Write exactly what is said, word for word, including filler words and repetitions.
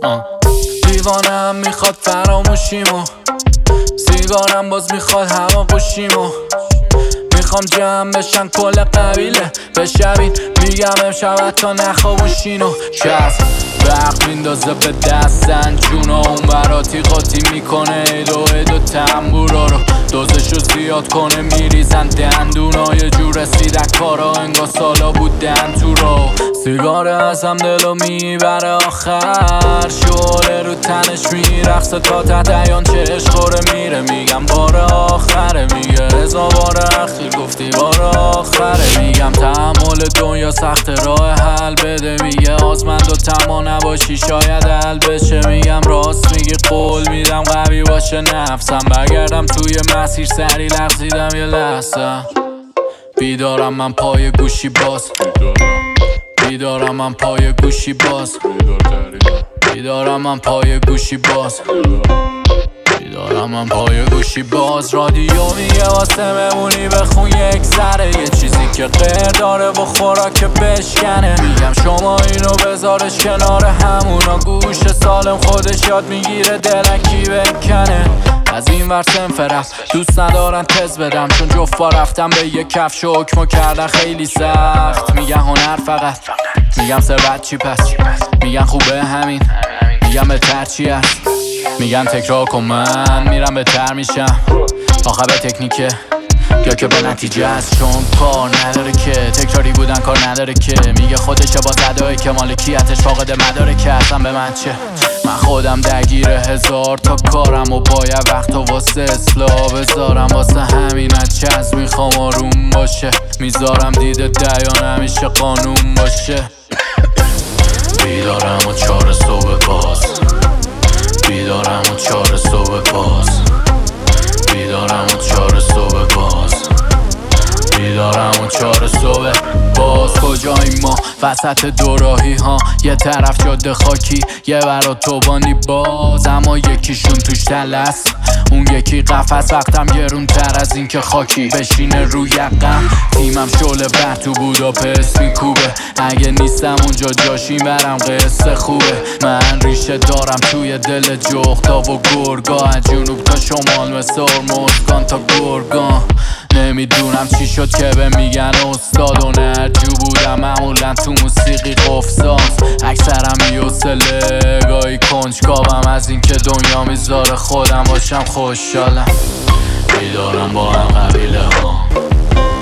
دیوانم میخواد فراموشیمو، سیگارم باز میخواد هوا گوشیمو. میخوام جمع بشن کل قبیله بشوین، میگم امشب تا نخوابوشینو. چسب وقت میندازه به دستن جونا، اون براتی قاطی میکنه ایدو ایدو تنبورا رو، دوزشو زیاد کنه میریزن دندونا. یه جور رسیدن کارا انگار سالا بودن تو رو. سیگاره ازم دلو میبره آخر، شعله رو تنش میرقصه تا ته دیان چشم خوره میره. میگم بار آخره، میگه رضا بار اخیر گفتی بار آخره. میگم تحمل دنیا سخت راه حل بده، میگه آزمند و تما نباشی شاید حل بشه. میگم راست میگی قول میدم قوی باشه نفسم، برگردم توی مسیر سری لغزیدم یه لحظه. بیدارم من پای گوشی باز، بیدارم من پای گوشی باز، بیدارم من پای گوشی باز، بیدارم من پای گوشی باز. رادیو میگه واسه ممونی بخون یک ذره، یه چیزی که غیر داره و خوراک بشکنه. میگم شما اینو بذارش کنار همونا، گوش سالم خودش یاد میگیره دلکی بکنه. از این ور سنف رفت دوست ندارن تز بدم، چون جفا رفتم به یک کفش و حکمو کردن خیلی سخت. میگن هنر فقط، میگم ثروت چی پس، میگن خوبه همین، میگم بهتر چی هست. میگن تکرار کن من میرم بهتر میشم، آخه به تکنیکه یا که به نتیجه است. چون کار نداره که تکراری بودن کار نداره که، میگه خودشه با صدایی که مالکیتش فاقد مداره که اصلا به من چه. من خودم درگیر هزار تا کارم و باید وقت و واسه اصلاح بذارم، واسه همین از چز میخوام آروم باشه. میذارم دیده دیان همیشه قانون باشه. بیدارم و چار صبح باز، بیدارم و چار صبح باز، بیدارم و چار صبح باز، بیدارم و چار صبح باز. کجاییم ما وسط دوراهی ها، یه طرف جاده خاکی یه برا توبانی باز، اما یکیشون توش تلس اون یکی قفس. وقتم گرون تر از این که خاکی بشینه روی یقم، تیمم شعله بر تو بوداپست میکوبه. اگه نیستم اونجا جاشی برم قصه خوبه. من ریشه دارم توی دل جغدا و گرگا، از جنوب تا شمال مثل ارمزگان تا گرگان. نمیدونم چی شد که به میگن استاد و نرجو بودم معمولا تو موسیقی قفزاز. اکثرم بی‌حوصله گاهی کنجکاوم از این که دنیا میذاره خودم باشم خوشحالم. بیدارم با هم قبیله ها،